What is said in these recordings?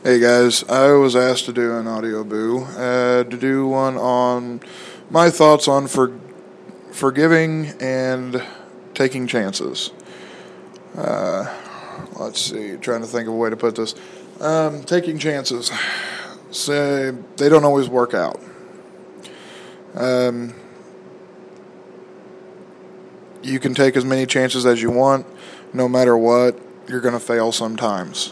Hey guys, I was asked to do an audio boo, to do one on my thoughts on forgiving and taking chances. Let's see, trying to think of a way to put this. Taking chances, say they don't always work out. Um, you can take as many chances as you want, no matter what. You're going to fail sometimes.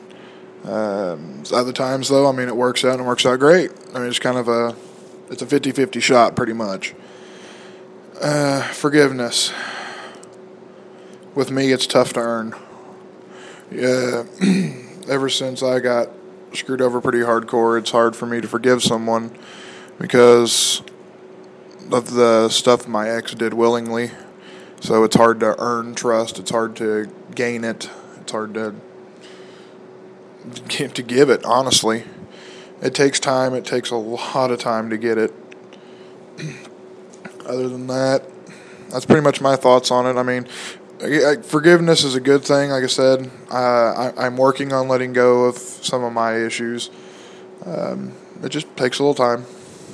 Other times, though, it works out and it works out great. It's kind of it's a 50-50 shot, pretty much. Forgiveness. With me, it's tough to earn. Yeah, ever since I got screwed over pretty hardcore, it's hard for me to forgive someone because of the stuff my ex did willingly. So it's hard to earn trust. It's hard to gain it. It's hard to give it, honestly. It takes time. It takes a lot of time to get it. Other than that, that's pretty much my thoughts on it. Forgiveness is a good thing. Like I said, I'm working on letting go of some of my issues. It just takes a little time.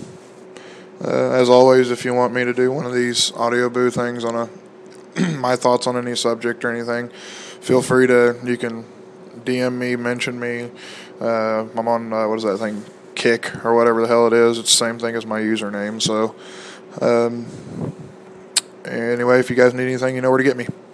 As always, if you want me to do one of these audio boo things on my thoughts on any subject or anything, feel free to. You can DM me, mention me. I'm on, what is that thing, Kick, or whatever the hell it is. It's the same thing as my username. So, anyway, if you guys need anything, you know where to get me.